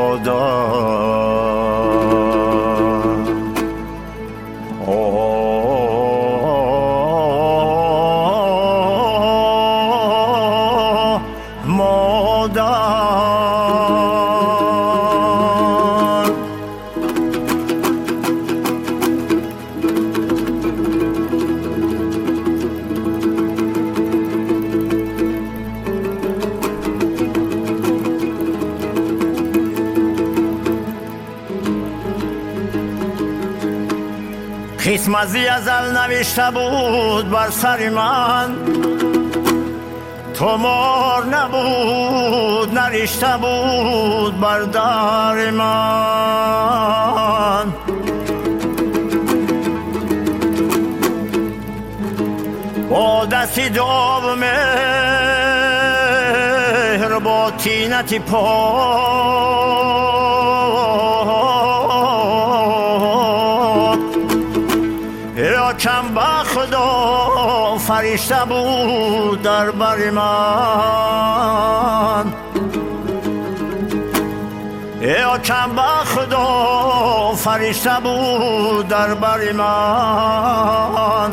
قسمتی ازل نوشته بود بر سر من، تومار نبود نرشته بود بر در من. با دستی دعا و مهر با طینت پاک یا کم بخت و فرشته بود در بر من، یا کم بخت و فرشته بود در بر من.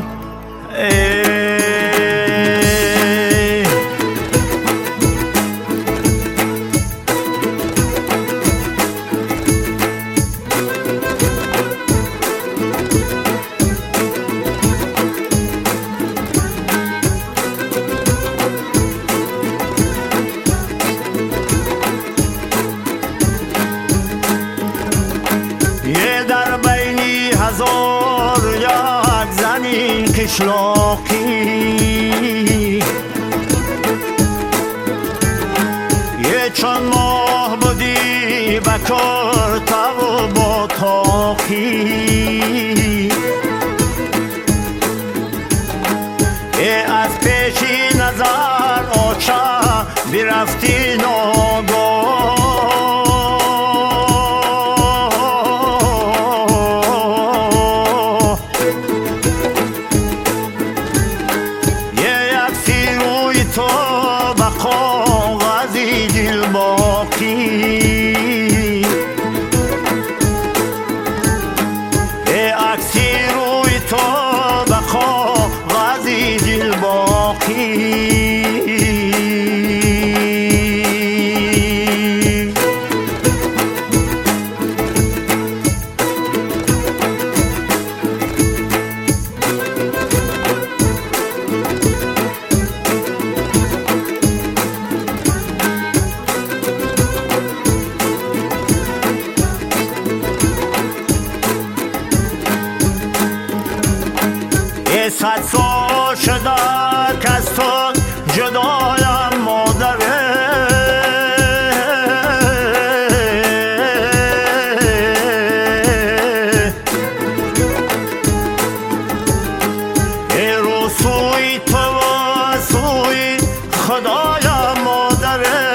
در بینی هزار یک زنی قشلاقی، یه چون ماه بودی بکر تو با تاقی، از پیشی نظر آچه برفتی ناگاه، صد سال شده که از تو جدایم مادره، رو سوی تو و سوی خدایم مادره،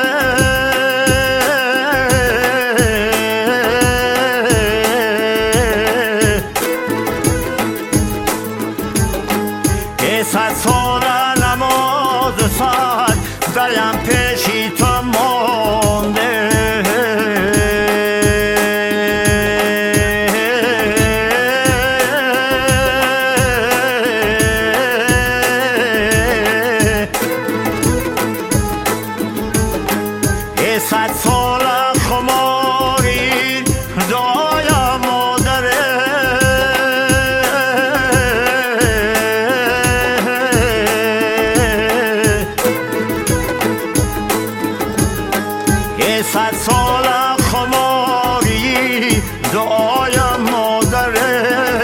صد سال نماز سال دریم پیشی تو مانده، صد سال خماری دایم مادره، صد سال خماری دعایم مادره.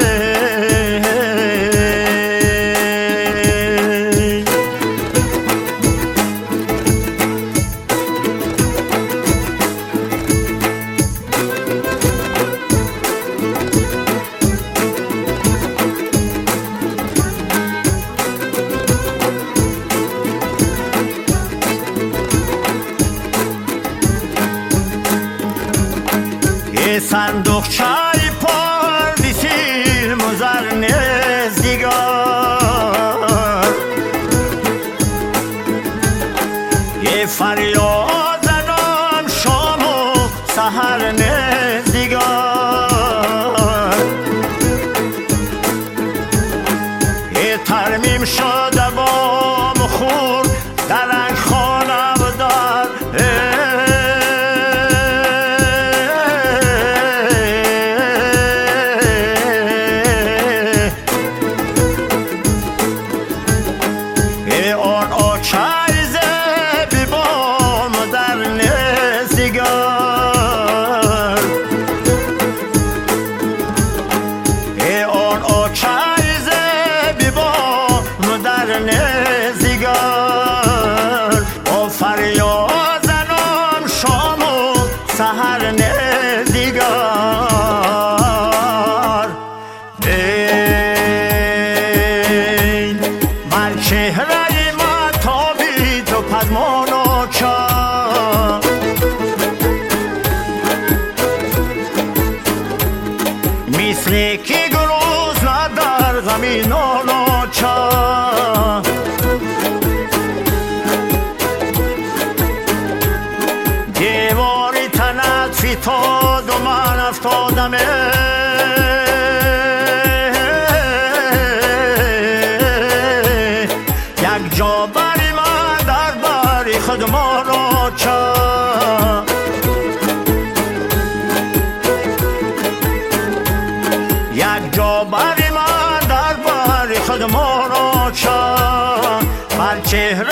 صندوق چای پردیسی مزر نزدیگار، یه فریاد زنم شام و سحر نزدیگار ترمیم شده با مخور درنگ خانم دار آن آچایزه بی بام در نزدیگار آن آچایزه بی بام در نزدیگار با فریاد زنم شام و سحر نزدیگار بر چهره ما تابید و پدمان و چا مثل که گروز ندار غمی نان و چا دیواری تنت فتاد و من افتادم یک جا بری من در بری خودمان و چا یک جا بری من در بری خودمان و چا بر چهره